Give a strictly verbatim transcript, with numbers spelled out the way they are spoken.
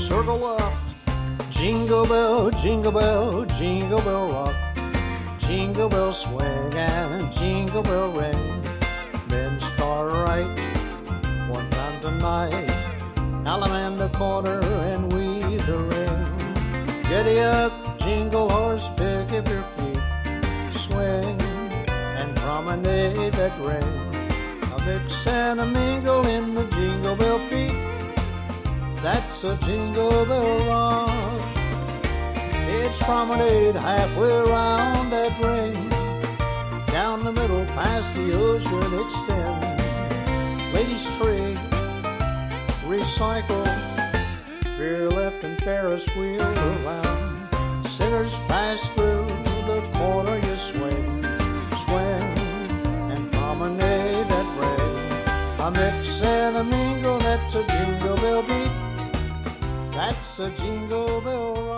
circle left. Jingle bell, jingle bell, jingle bell rock. Jingle bell swing and jingle bell ring. Then start right one time tonight. Alamanda Corner and weave the ring. Giddy up, jingle horse, pick up your feet. Swing and promenade that ring. A mix and a mingle in the jingle bell feet. That's a jingle bell rock. It's promenade halfway around that ring. Down the middle past the ocean extend. Ladies trade, recycle, veer left and Ferris wheel around. Sinners pass through the corner you swing. Swing and promenade that ring. A mix and a mingle, that's a jingle bell beat. That's a jingle bell rock.